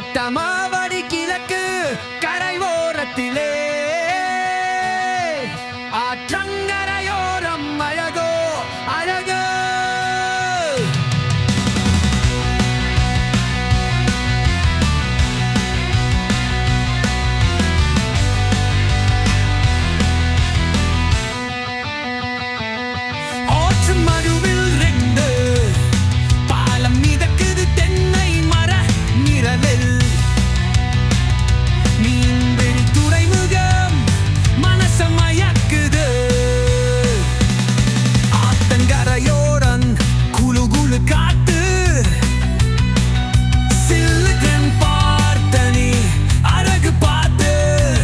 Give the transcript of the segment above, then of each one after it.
ஓட்டமாவடி கிழக்கு கரை ஓரத்திலே ஆற்றங்கரையோரம் அழகோ அழகோ. ஆற்று மடுவில் ரெண்டு பாலம் மிதக்குது தென்னை மர நிழலில். மீன்பிடி துறைமுகம் மனச மயக்குது. ஆத்தங்கரையோரம் குளு குளு காத்து சில்லுடன் பார்த்தனி அழகு பார்த்து.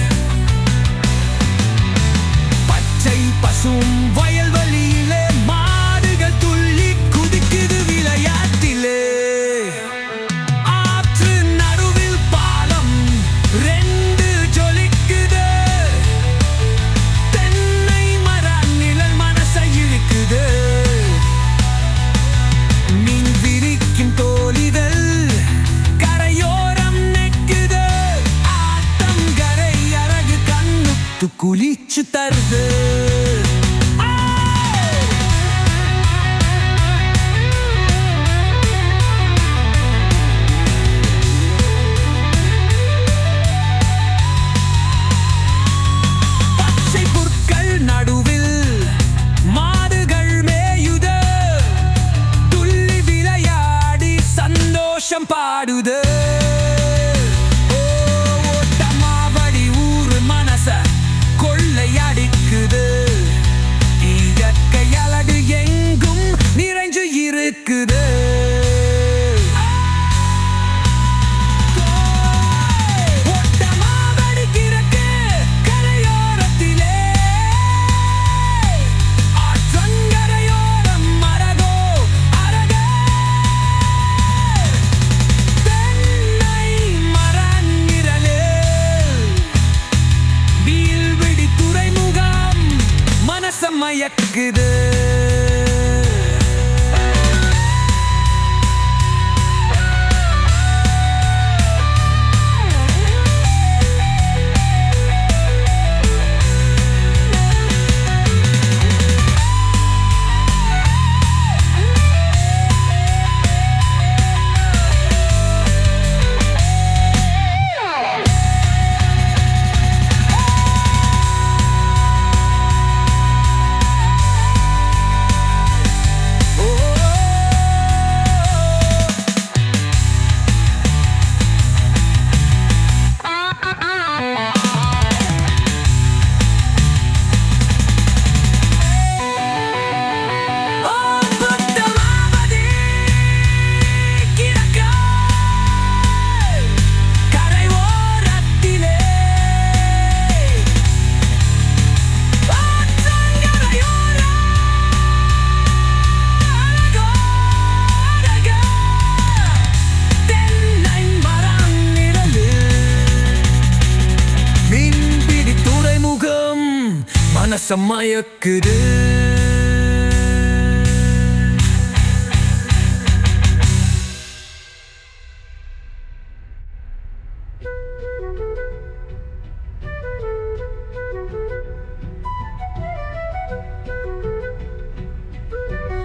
பச்சை பசும் வயல்வெளியிலே மாடுகள் துள்ளி குதிக்குது விளையாட்டிலே. ஆற்று நடுவில் பாலம் ரெண்டு ஜொலிக்குது. தென்னை மர நிழல் மனசை இழுக்குது. மீன் விரிக்கும் தோழிதழ் கரையோரம் நெக்குது. ஆத்தங்கரை அழகு கண்ணுக்கு குளிச்சு தருது. பச்சை புற்கள் நடுவில் மாடுகள் மேயுது. துள்ளி விளையாடி சந்தோஷம் பாடுது. ஓட்டமாவடி ஊரு மனச கொள்ளையடிக்குது. இயற்கை அழகு எங்கும் நிறைஞ்சு இருக்குது. ஓட்டமாவடி கிழக்கு கரையோரத்திலே ஆற்றங்கரையோரம் அழகோ அழகோ. தென்னை மர நிழலில் மீன்பிடி துறைமுகம் மனச மயக்குது. மனச மயக்குது.